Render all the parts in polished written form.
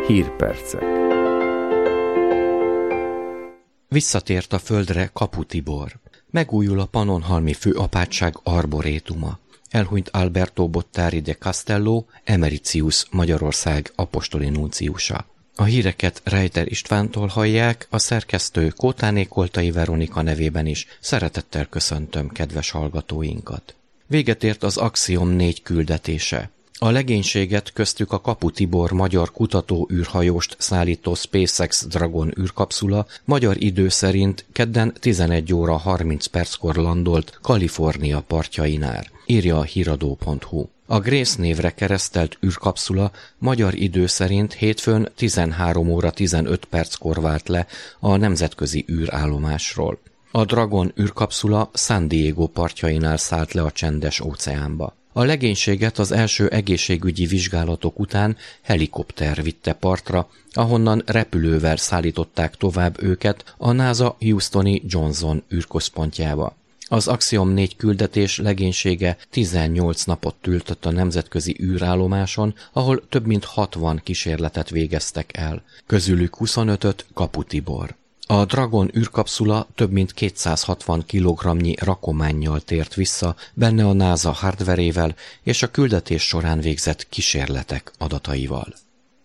Hírpercek. Visszatért a földre Kapu Tibor. Megújul a Pannonhalmi Főapátság arborétuma. Elhunyt Alberto Bottari de Castello, Emeritius Magyarország apostoli nunciusa. A híreket Reiter Istvántól hallják, a szerkesztő Kótáné Koltai Veronika nevében is szeretettel köszöntöm kedves hallgatóinkat. Véget ért az Axiom 4 küldetése. A legénységet, köztük a Kapu Tibor magyar kutató űrhajóst szállító SpaceX Dragon űrkapszula magyar idő szerint kedden 11 óra 30 perckor landolt Kalifornia partjainál, írja a híradó.hu. A Grace névre keresztelt űrkapszula magyar idő szerint hétfőn 13 óra 15 perckor vált le a nemzetközi űrállomásról. A Dragon űrkapszula San Diego partjainál szállt le a Csendes óceánba. A legénységet az első egészségügyi vizsgálatok után helikopter vitte partra, ahonnan repülővel szállították tovább őket a NASA Houstoni Johnson űrközpontjába. Az Axiom 4 küldetés legénysége 18 napot töltött a nemzetközi űrállomáson, ahol több mint 60 kísérletet végeztek el, közülük 25-öt Kapu Tibor. A Dragon űrkapszula több mint 260 kg-nyi rakománnyal tért vissza, benne a NASA hardverével és a küldetés során végzett kísérletek adataival.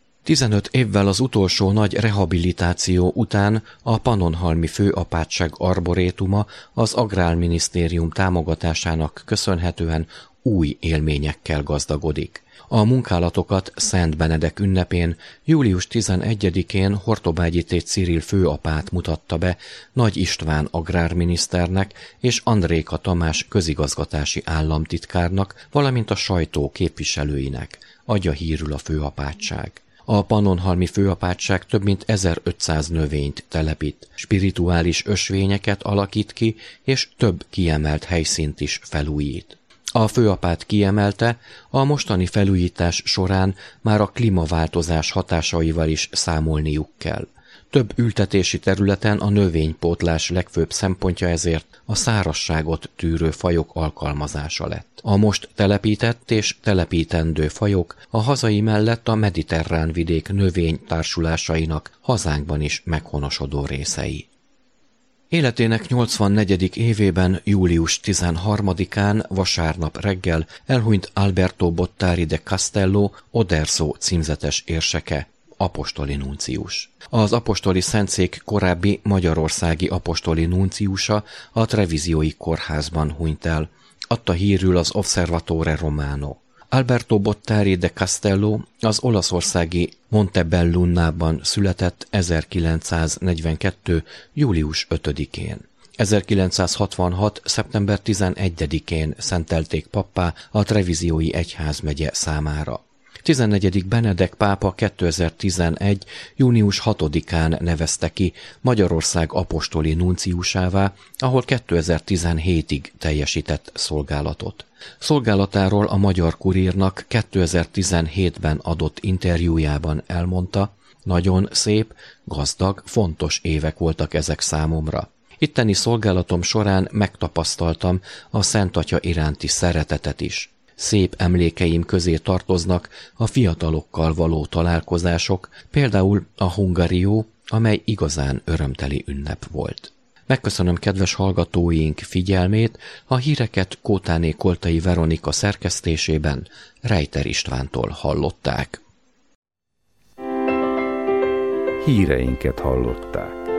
15 évvel az utolsó nagy rehabilitáció után a Pannonhalmi Főapátság arborétuma az Agrárminisztérium támogatásának köszönhetően új élményekkel gazdagodik. A munkálatokat Szent Benedek ünnepén, július 11-én Hortobágyi Th. Cyril főapát mutatta be Nagy István agrárminiszternek és Andréka Tamás közigazgatási államtitkárnak, valamint a sajtó képviselőinek, adja hírül a főapátság. A Pannonhalmi Főapátság több mint 1500 növényt telepít, spirituális ösvényeket alakít ki, és több kiemelt helyszínt is felújít. A főapát kiemelte, a mostani felújítás során már a klímaváltozás hatásaival is számolniuk kell. Több ültetési területen a növénypótlás legfőbb szempontja ezért a szárazságot tűrő fajok alkalmazása lett. A most telepített és telepítendő fajok a hazai mellett a mediterrán vidék növénytársulásainak hazánkban is meghonosodó részei. Életének 84. évében, július 13-án, vasárnap reggel elhunyt Alberto Bottari de Castello, Oderzo címzetes érseke, apostoli nuncius. Az apostoli szentszék korábbi magyarországi apostoli nunciusa a Treviziói kórházban hunyt el, adta hírül az Osservatore Romano. Alberto Bottari de Castello az olaszországi Montebellunában született 1942. július 5-én. 1966. szeptember 11-én szentelték pappá a Treviziói egyházmegye számára. 14. Benedek pápa 2011. június 6-án nevezte ki Magyarország apostoli nunciusává, ahol 2017-ig teljesített szolgálatot. Szolgálatáról a Magyar Kurírnak 2017-ben adott interjújában elmondta, nagyon szép, gazdag, fontos évek voltak ezek számomra. Itteni szolgálatom során megtapasztaltam a Szent Atya iránti szeretetet is. Szép emlékeim közé tartoznak a fiatalokkal való találkozások, például a Hungarió, amely igazán örömteli ünnep volt. Megköszönöm kedves hallgatóink figyelmét, a híreket Kótáné Koltai Veronika szerkesztésében Reiter Istvántól hallották. Híreinket hallották.